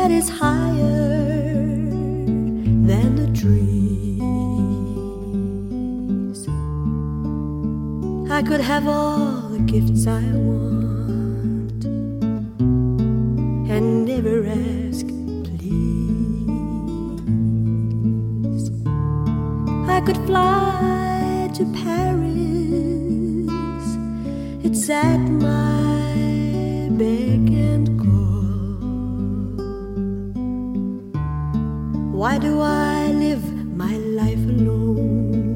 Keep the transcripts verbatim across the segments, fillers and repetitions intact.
that is higher than the trees. I could have all the gifts I want and never ask please. I could fly to Paris, it's at my beck and call. Why do I live my life alone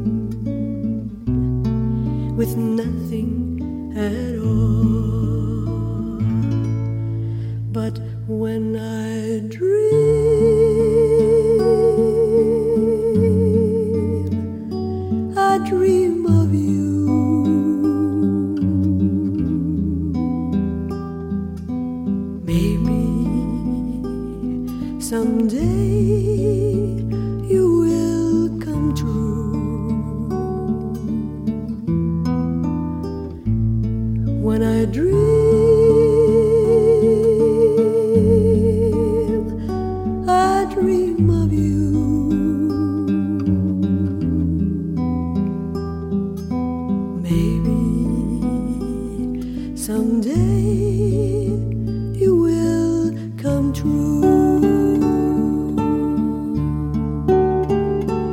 with nothing at all? But when I dream, I dream of you. Maybe someday you will come true. When I dream, I dream of you. Maybe someday you will come true.